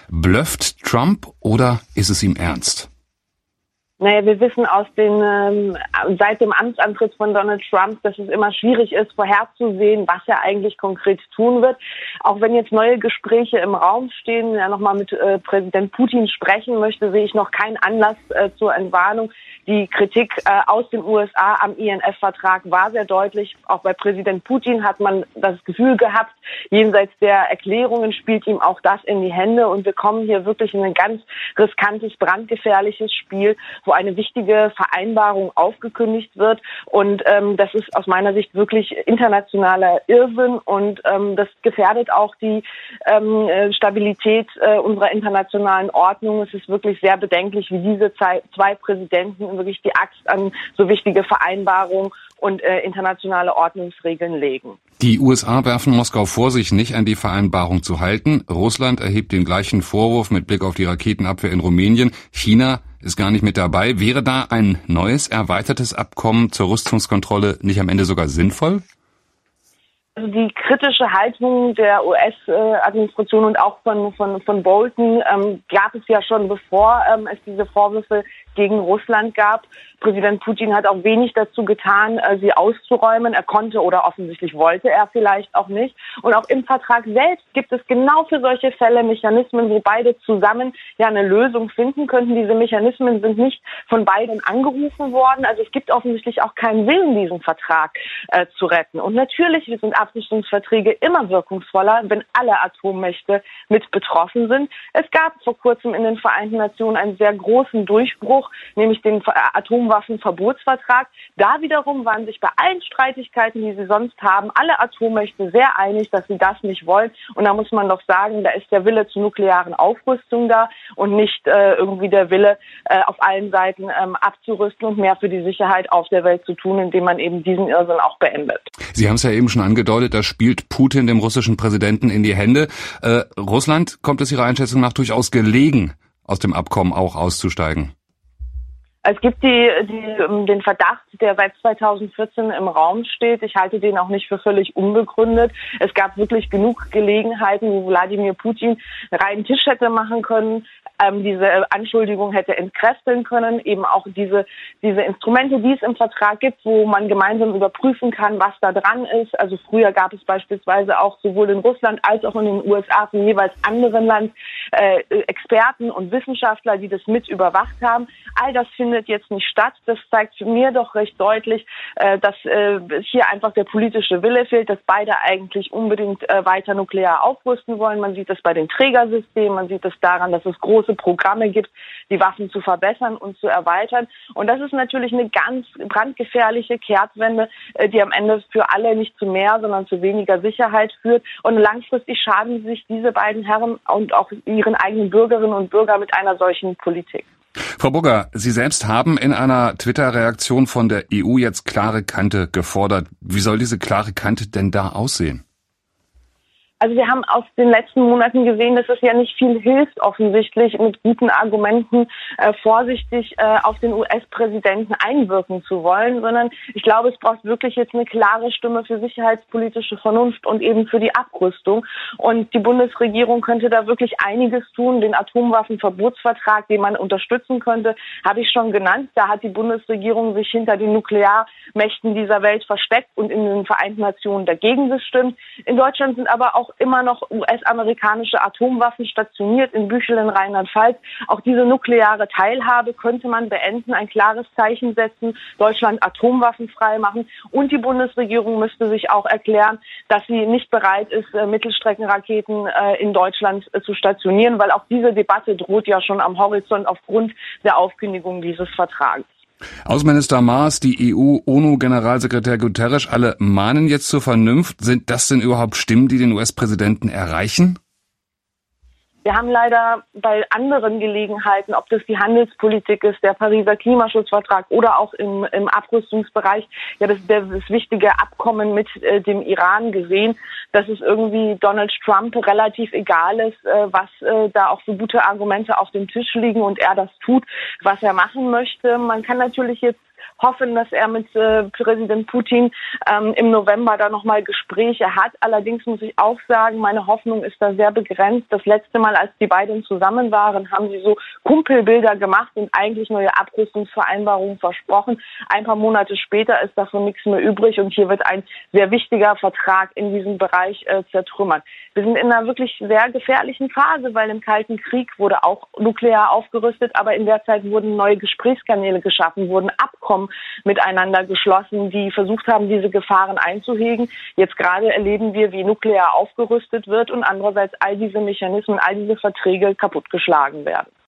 Blufft Trump oder ist es ihm ernst? Naja, wir wissen seit dem Amtsantritt von Donald Trump, dass es immer schwierig ist, vorherzusehen, was er eigentlich konkret tun wird. Auch wenn jetzt neue Gespräche im Raum stehen, er nochmal mit Präsident Putin sprechen möchte, sehe ich noch keinen Anlass zur Entwarnung. Die Kritik aus den USA am INF-Vertrag war sehr deutlich. Auch bei Präsident Putin hat man das Gefühl gehabt, jenseits der Erklärungen spielt ihm auch das in die Hände. Und wir kommen hier wirklich in ein ganz riskantes, brandgefährliches Spiel, wo eine wichtige Vereinbarung aufgekündigt wird. Und das ist aus meiner Sicht wirklich internationaler Irrsinn. Und das gefährdet auch die Stabilität unserer internationalen Ordnung. Es ist wirklich sehr bedenklich, wie diese zwei Präsidenten wirklich die Axt an so wichtige Vereinbarungen und internationale Ordnungsregeln legen. Die USA werfen Moskau vor, sich nicht an die Vereinbarung zu halten. Russland erhebt den gleichen Vorwurf mit Blick auf die Raketenabwehr in Rumänien. China ist gar nicht mit dabei. Wäre da ein neues, erweitertes Abkommen zur Rüstungskontrolle nicht am Ende sogar sinnvoll? Also die kritische Haltung der US-Administration und auch von Bolton gab es ja schon, bevor es diese Vorwürfe gegen Russland gab. Präsident Putin hat auch wenig dazu getan, sie auszuräumen. Er konnte oder offensichtlich wollte er vielleicht auch nicht. Und auch im Vertrag selbst gibt es genau für solche Fälle Mechanismen, wo beide zusammen ja eine Lösung finden könnten. Diese Mechanismen sind nicht von beiden angerufen worden. Also es gibt offensichtlich auch keinen Willen, diesen Vertrag zu retten. Und natürlich sind Abrüstungsverträge immer wirkungsvoller, wenn alle Atommächte mit betroffen sind. Es gab vor kurzem in den Vereinten Nationen einen sehr großen Durchbruch, nämlich den Atomwaffenverbotsvertrag. Da wiederum waren sich bei allen Streitigkeiten, die sie sonst haben, alle Atommächte sehr einig, dass sie das nicht wollen. Und da muss man doch sagen, da ist der Wille zur nuklearen Aufrüstung da und nicht irgendwie der Wille, auf allen Seiten abzurüsten und mehr für die Sicherheit auf der Welt zu tun, indem man eben diesen Irrsinn auch beendet. Sie haben es ja eben schon angedeutet, das spielt Putin dem russischen Präsidenten in die Hände. Russland kommt es Ihrer Einschätzung nach durchaus gelegen, aus dem Abkommen auch auszusteigen? Es gibt den Verdacht, der seit 2014 im Raum steht. Ich halte den auch nicht für völlig unbegründet. Es gab wirklich genug Gelegenheiten, wo Wladimir Putin einen reinen Tisch hätte machen können, diese Anschuldigung hätte entkräfteln können, eben auch diese Instrumente, die es im Vertrag gibt, wo man gemeinsam überprüfen kann, was da dran ist. Also früher gab es beispielsweise auch sowohl in Russland als auch in den USA von jeweils anderen Land Experten und Wissenschaftler, die das mit überwacht haben. All das findet jetzt nicht statt. Das zeigt mir doch recht deutlich, dass hier einfach der politische Wille fehlt, dass beide eigentlich unbedingt weiter nuklear aufrüsten wollen. Man sieht das bei den Trägersystemen, man sieht das daran, dass es große Programme gibt, die Waffen zu verbessern und zu erweitern. Und das ist natürlich eine ganz brandgefährliche Kehrtwende, die am Ende für alle nicht zu mehr, sondern zu weniger Sicherheit führt. Und langfristig schaden sich diese beiden Herren und auch ihren eigenen Bürgerinnen und Bürgern mit einer solchen Politik. Frau Burger, Sie selbst haben in einer Twitter-Reaktion von der EU jetzt klare Kante gefordert. Wie soll diese klare Kante denn da aussehen? Also wir haben aus den letzten Monaten gesehen, dass es ja nicht viel hilft, offensichtlich mit guten Argumenten vorsichtig auf den US-Präsidenten einwirken zu wollen, sondern ich glaube, es braucht wirklich jetzt eine klare Stimme für sicherheitspolitische Vernunft und eben für die Abrüstung. Und die Bundesregierung könnte da wirklich einiges tun. Den Atomwaffenverbotsvertrag, den man unterstützen könnte, habe ich schon genannt. Da hat die Bundesregierung sich hinter den Nuklearmächten dieser Welt versteckt und in den Vereinten Nationen dagegen gestimmt. In Deutschland sind aber auch immer noch US-amerikanische Atomwaffen stationiert in Büchel in Rheinland-Pfalz. Auch diese nukleare Teilhabe könnte man beenden, ein klares Zeichen setzen, Deutschland atomwaffenfrei machen. Und die Bundesregierung müsste sich auch erklären, dass sie nicht bereit ist, Mittelstreckenraketen in Deutschland zu stationieren, weil auch diese Debatte droht ja schon am Horizont aufgrund der Aufkündigung dieses Vertrags. Außenminister Maas, die EU, UNO-Generalsekretär Guterres, alle mahnen jetzt zur Vernunft. Sind das denn überhaupt Stimmen, die den US-Präsidenten erreichen? Wir haben leider bei anderen Gelegenheiten, ob das die Handelspolitik ist, der Pariser Klimaschutzvertrag oder auch im Abrüstungsbereich, ja das wichtige Abkommen mit dem Iran gesehen, dass es irgendwie Donald Trump relativ egal ist, was da auch für gute Argumente auf dem Tisch liegen und er das tut, was er machen möchte. Man kann natürlich jetzt hoffen, dass er mit Präsident Putin im November da nochmal Gespräche hat. Allerdings muss ich auch sagen, meine Hoffnung ist da sehr begrenzt. Das letzte Mal, als die beiden zusammen waren, haben sie so Kumpelbilder gemacht und eigentlich neue Abrüstungsvereinbarungen versprochen. Ein paar Monate später ist davon nichts mehr übrig und hier wird ein sehr wichtiger Vertrag in diesem Bereich zertrümmert. Wir sind in einer wirklich sehr gefährlichen Phase, weil im Kalten Krieg wurde auch nuklear aufgerüstet, aber in der Zeit wurden neue Gesprächskanäle geschaffen, wurden Abkommen miteinander geschlossen, die versucht haben, diese Gefahren einzuhegen. Jetzt gerade erleben wir, wie nuklear aufgerüstet wird und andererseits all diese Mechanismen, all diese Verträge kaputtgeschlagen werden.